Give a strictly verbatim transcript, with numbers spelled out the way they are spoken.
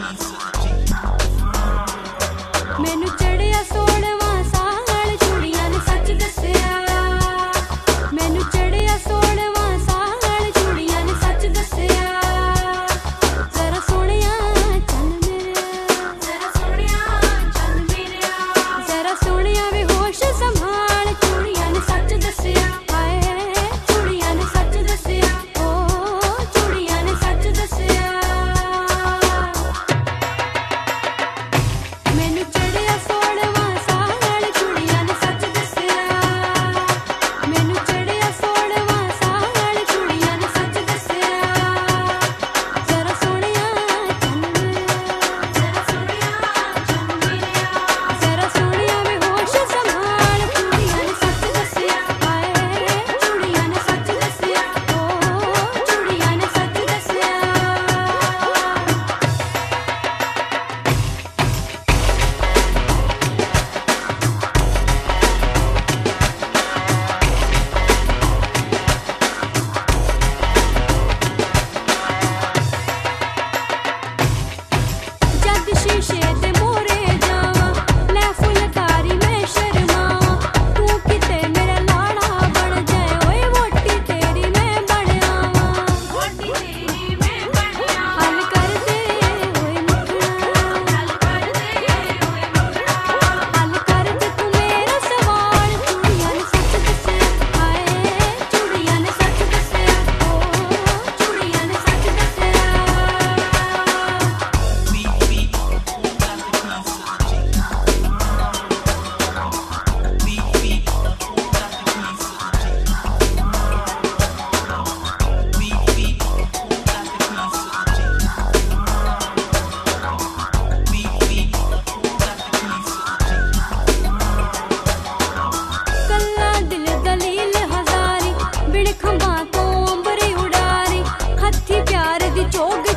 मैनू चढ़िया सोलवा साल चूड़ियां ने सच दस्सिया मैनू चढ़िया सोलवा साल चूड़ियां ने सच दस्सिया जरा सोहणिया चल मेरेया जरा सोहणिया चल मेरेया जरा सोहणिया वे होश संभाल चूड़ियां ने सच दस्सिया हाय चूड़ियां ने सच दस्सिया ओ चूड़ियां ने सच दस्सिया मैनू चढ़िया सोलवा साल चूड़ियां ने सच दस्सिया मैनू चढ़िया सोलवा साल चूड़ियां ने सच दस्सिया जरा सोहणिया चल मेरेया जरा सोहणिया चल मेरेया जरा सोहणिया वे होश संभाल चूड़ियां ने सच दस्सिया हाय चूड़ियां ने सच दस्सिया ओ चूड़ियां ने सच दस्सिया जद शीशे दे मोरे जावां लै फुलकारी मैं शर्मावां तू किते मेरा लाड़ा बन जाए ओए वोटी तेरी मैं बन आवां वोटी तेरी मैं बन आवां हल कर दे ओए मुखड़ा हल कर दे ओए मुखड़ा हल कर दे तू मेरा सवाल चूड़ियां ने सच दस्सिया हाय चूड़ियां ने सच दस्सिया ओ चूड़ियां ने सच दस्सिया कल्ला दिल दलील हजारी बिन खंभा तो अंबरी उडारी हथी प्यार दी चोग